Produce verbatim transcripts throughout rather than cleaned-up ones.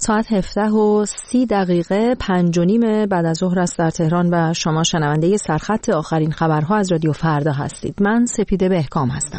ساعت هفده و سی دقیقه پنج و نیم بعد از ظهر است در تهران و شما شنونده سرخط آخرین خبرها از رادیو فردا هستید. من سپیده بهکام هستم.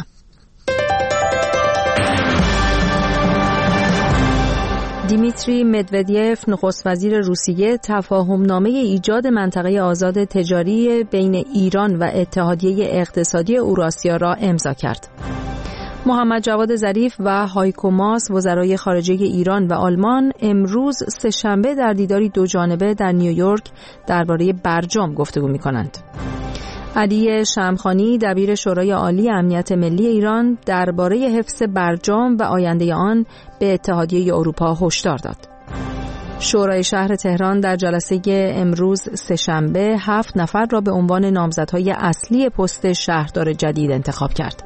دیمیتری مدودیف نخست وزیر روسیه تفاهم نامه ایجاد منطقه آزاد تجاری بین ایران و اتحادیه اقتصادی اوراسیا را امضا کرد. محمد جواد ظریف و هایکو ماس وزرای خارجه ایران و آلمان امروز سه‌شنبه در دیداری دو جانبه در نیویورک درباره برجام گفتگو می‌کنند. علی شمخانی دبیر شورای عالی امنیت ملی ایران درباره حفظ برجام و آینده آن به اتحادیه اروپا هشدار داد. شورای شهر تهران در جلسه امروز سه‌شنبه هفت نفر را به عنوان نامزدهای اصلی پست شهردار جدید انتخاب کرد.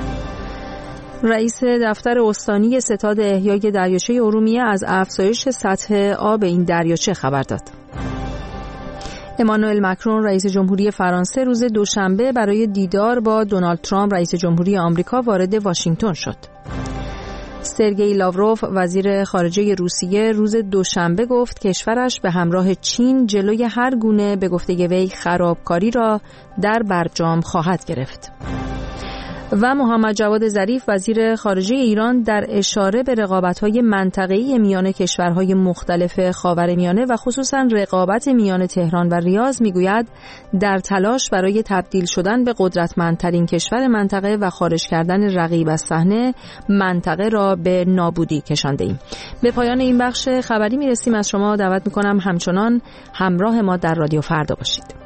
رئیس دفتر استانی ستاد احیای دریاچه ارومیه از افزایش سطح آب این دریاچه خبر داد. امانوئل مکرون رئیس جمهوری فرانسه روز دوشنبه برای دیدار با دونالد ترامپ رئیس جمهوری آمریکا وارد واشنگتن شد. سرگئی لاوروف وزیر خارجه روسیه روز دوشنبه گفت کشورش به همراه چین جلوی هر گونه به گفته وی خرابکاری را در برجام خواهد گرفت. و محمد جواد ظریف وزیر خارجه ایران در اشاره به رقابت‌های منطقه‌ای میان کشورهای مختلف خاورمیانه و خصوصاً رقابت میان تهران و ریاض میگوید در تلاش برای تبدیل شدن به قدرتمندترین کشور منطقه و خارج کردن رقیب از صحنه منطقه را به نابودی کشانده‌ایم. به پایان این بخش خبری میرسیم. از شما دعوت می‌کنم همچنان همراه ما در رادیو فردا باشید.